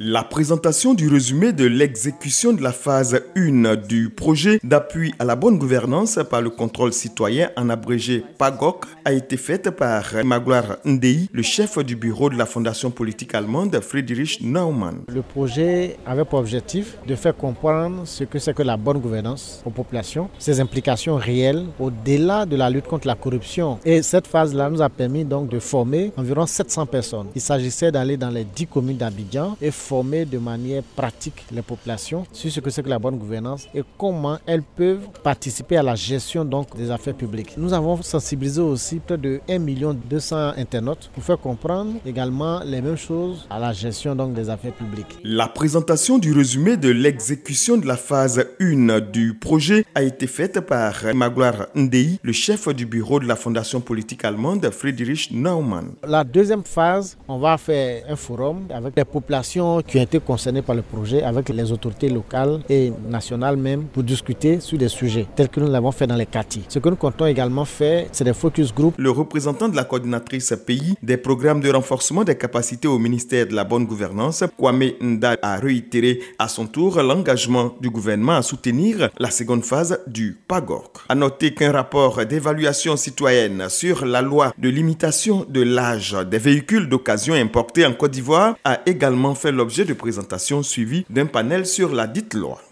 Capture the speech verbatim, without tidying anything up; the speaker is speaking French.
La présentation du résumé de l'exécution de la phase un du projet d'appui à la bonne gouvernance par le contrôle citoyen, en abrégé P A G O C, a été faite par Magloire Ndei, le chef du bureau de la fondation politique allemande Friedrich Naumann. Le projet avait pour objectif de faire comprendre ce que c'est que la bonne gouvernance aux populations, ses implications réelles au-delà de la lutte contre la corruption. Et cette phase-là nous a permis donc de former environ sept cents personnes. Il s'agissait d'aller dans les dix communes d'Abidjan et former de manière pratique les populations sur ce que c'est que la bonne gouvernance et comment elles peuvent participer à la gestion donc des affaires publiques. Nous avons sensibilisé aussi près de un million deux cents internautes pour faire comprendre également les mêmes choses à la gestion donc des affaires publiques. La présentation du résumé de l'exécution de la phase un du projet a été faite par Magloire Ndei, le chef du bureau de la fondation politique allemande Friedrich Naumann. La deuxième phase, on va faire un forum avec les populations qui ont été concernées par le projet, avec les autorités locales et nationales même, pour discuter sur des sujets tels que nous l'avons fait dans les quartiers. Ce que nous comptons également faire, c'est des focus group. Le représentant de la coordinatrice pays des programmes de renforcement des capacités au ministère de la bonne gouvernance, Kwame Nda, a réitéré à son tour l'engagement du gouvernement à soutenir la seconde phase du P A G O C. À noter qu'un rapport d'évaluation citoyenne sur la loi de limitation de l'âge des véhicules d'occasion importés en Côte d'Ivoire a également fait l'objet de présentations suivies d'un panel sur la dite loi.